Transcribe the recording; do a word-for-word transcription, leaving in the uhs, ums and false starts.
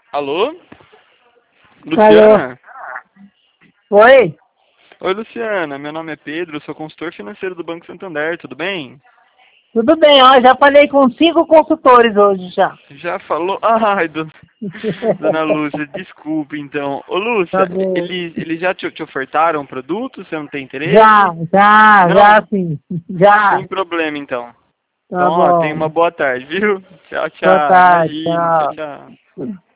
Alô? Alô? Luciana? Oi? Oi, Luciana. Meu nome é Pedro, eu sou consultor financeiro do Banco Santander, tudo bem? Tudo bem, ó, já falei com cinco consultores hoje já. Já falou? Ai, do- dona Lúcia, desculpe então. Ô, Tá Lúcia, bom. eles, eles já te, te ofertaram produto? Você não tem Já, interesse? já, Não? já sim. Já. Sem problema então. Então, Tá ó, tenha uma bom. boa tarde, viu? Tchau, Boa tchau. tarde, Imagine, tchau, tchau. tchau.